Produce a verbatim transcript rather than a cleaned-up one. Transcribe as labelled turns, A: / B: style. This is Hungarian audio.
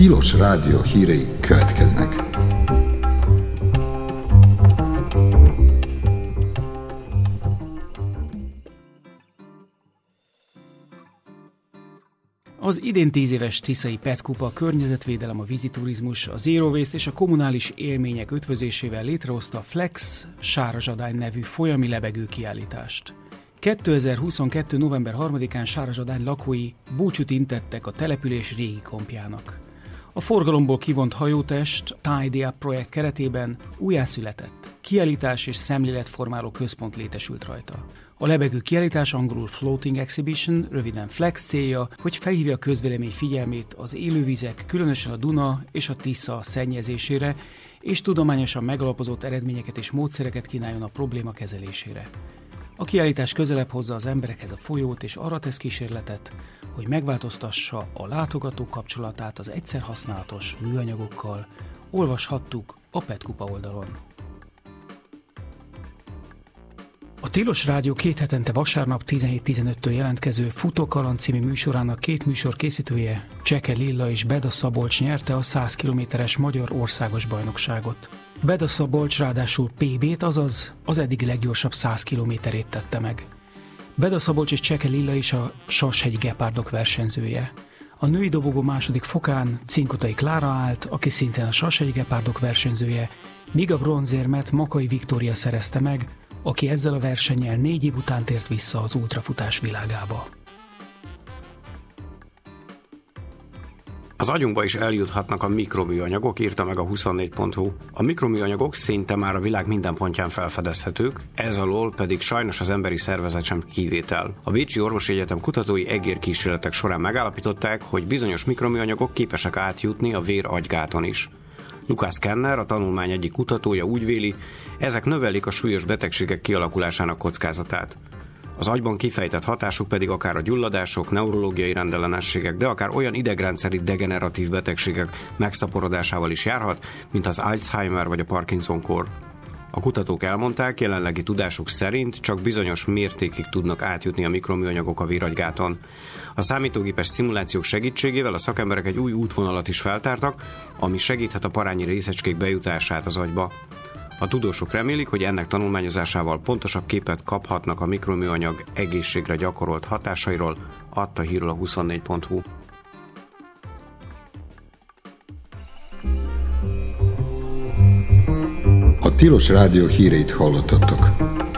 A: Tilos Rádió hírei következnek.
B: Az idén tíz éves Tiszai Petkupa, a környezetvédelem, a víziturizmus, a Zero Waste és a kommunális élmények ötvözésével létrehozta a Flex Sárazsadány nevű folyami lebegő kiállítást. kétezer-huszonkettő. november harmadikán Sárazsadány lakói búcsút intettek a település régi kompjának. A forgalomból kivont hajótest Tidy Up projekt keretében újjászületett kiállítás és szemléletformáló központ létesült rajta. A lebegő kiállítás, angolul Floating Exhibition, röviden Flex célja, hogy felhívja a közvélemény figyelmét az élővizek, különösen a Duna és a Tisza szennyezésére, és tudományosan megalapozott eredményeket és módszereket kínáljon a probléma kezelésére. A kiállítás közelebb hozza az emberekhez a folyót, és arra tesz kísérletet, hogy megváltoztassa a látogatók kapcsolatát az egyszer használatos műanyagokkal. Olvashattuk a Petkupa oldalon. A Tilos Rádió két hetente vasárnap tizenhét tizenöttől jelentkező Futókaland című műsorának két műsor készítője, Cseke Lilla és Beda Szabolcs nyerte a száz kilométeres magyar országos bajnokságot. Beda Szabolcs ráadásul pé bét, azaz az eddigi leggyorsabb száz kilométerét tette meg. Beda Szabolcs és Cseke Lilla is a Sashegyi Gepárdok versenyzője. A női dobogó második fokán Cinkotai Klára állt, aki szintén a Sashegyi Gepárdok versenyzője, míg a bronzérmet Makai Viktória szerezte meg, aki ezzel a versennyel négy év után tért vissza az ultrafutás világába.
C: Az agyunkba is eljuthatnak a mikroműanyagok, írta meg a huszonnégy pont hu. A mikroműanyagok szinte már a világ minden pontján felfedezhetők, ez alól pedig sajnos az emberi szervezet sem kivétel. A Bécsi Orvosi Egyetem kutatói egérkísérletek során megállapították, hogy bizonyos mikroműanyagok képesek átjutni a vér-agygáton is. Lukács Kenner, a tanulmány egyik kutatója úgy véli, ezek növelik a súlyos betegségek kialakulásának kockázatát. Az agyban kifejtett hatásuk pedig akár a gyulladások, neurológiai rendellenességek, de akár olyan idegrendszeri degeneratív betegségek megszaporodásával is járhat, mint az Alzheimer vagy a Parkinson-kór. A kutatók elmondták, jelenlegi tudásuk szerint csak bizonyos mértékig tudnak átjutni a mikroműanyagok a véragygáton. A számítógépes szimulációk segítségével a szakemberek egy új útvonalat is feltártak, ami segíthet a parányi részecskék bejutását az agyba. A tudósok remélik, hogy ennek tanulmányozásával pontosabb képet kaphatnak a mikroműanyag egészségre gyakorolt hatásairól, adta hírül a huszonnégy pont hu.
A: A Tilos Rádió híreit hallottatok.